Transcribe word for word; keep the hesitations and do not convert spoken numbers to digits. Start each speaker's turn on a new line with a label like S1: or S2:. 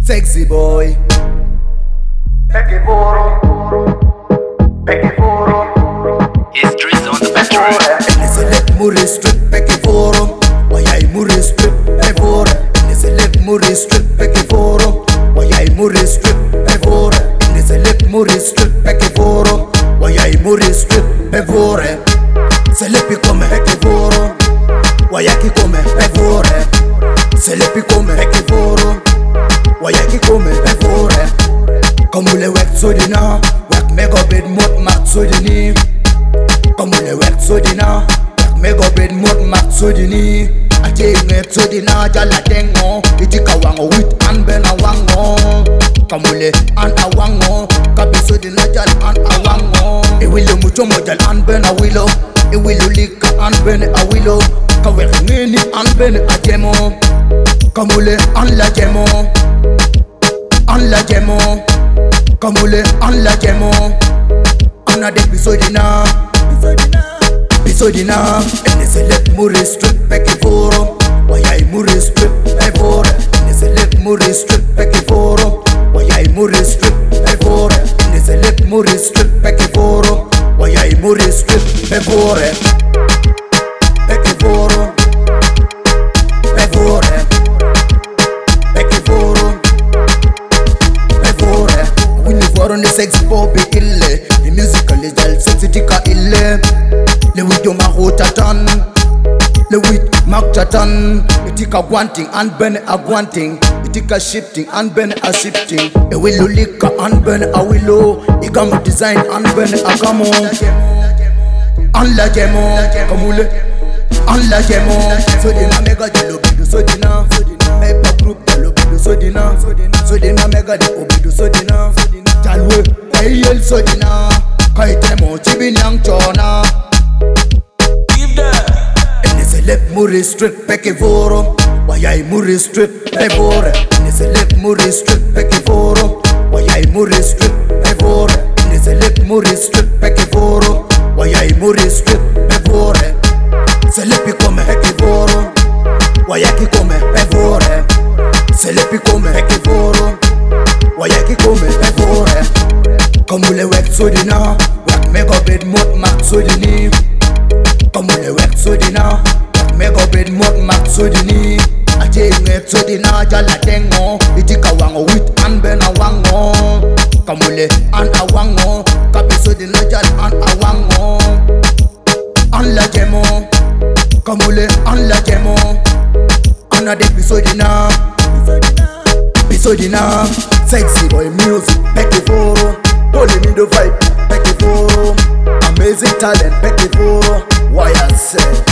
S1: Sexy boy.
S2: Peki Foro, Peki Foro.
S3: It's Driz on the battery.
S1: Select Muri strip Peki Foro. Why I Muri strip Peki Foro. Select Muri strip Peki Foro. Why I Muri strip Peki Foro. Select Muri strip Peki Foro. Why I Muri strip Peki Foro. Select come Peki Foro. Why I come Peki Foro. Select come Peki Foro. Why I come Peki Foro. Comme vous les wek sodina, wek mega bed mot mat sodini. Comme vous les wek sodina, wek mega bed mot mat sodini. Aje ngek sodina jala dengo, itika wango wit an ben a wango. Comme vous les an a wango, kabi sodina jala an a wango. E willo mucho mo jala an ben a willo, e willo lika an ben a willo. Kawek ngeni an ben a jemo, comme vous les an la jemo, an la jemo. Kamule an la jemo, an a dek bisodina, bisodina. Ene select Muri strip Peki Foro. Why I Muri strip Peki Foro. Ene select Muri strip Peki Foro. Why I Muri strip Peki Foro. Ene select Muri strip Peki Foro. Why I Muri strip Peki Foro. Peki Foro, Peki Foro, Peki Foro. On the sex pop ille, the musical is del sexy tika ille. Le wit yo ma rotatan, le wit mak chatan. Itika wanting and ben a wanting, itika shifting and ben a shifting. E willow lika and ben a willow, igamo design and ben a gamo. An la jemo, kamule, an la jemo. So dina mega jelo bidu so dina, mega group jelo bidu so dina, so dina mega de obidu so dina. Jalwe, ayel sodina, kaitemo chibinyang chona.
S3: Give that.
S1: Ene select Muri strip Peki Foro. Why I Muri strip Peki Foro. Ene select Muri strip Peki Foro. Why I Muri strip Peki Foro. Ene select Muri strip Peki Foro. Why I Muri strip Peki Foro. Select come Peki Foro. Why I come Peki Foro. Select come Peki Foro. Why I come Peki Foro. Comme vous les wek sodina, wek mega bed mot mat sodini. Comme vous les wek sodina, wek mega bed mot mat sodini. Aje ngek sodina jala dengo, itika wango wit an ben a wango. Comme vous les an a wango, kapi sodina jala an a wango. An la jemo, comme vous les an la jemo. An a dek bisodina, bisodina. Sexy boy music, Peki Foro. Holy me the vibe, Peki Foro. Amazing talent, Peki Foro. Why I say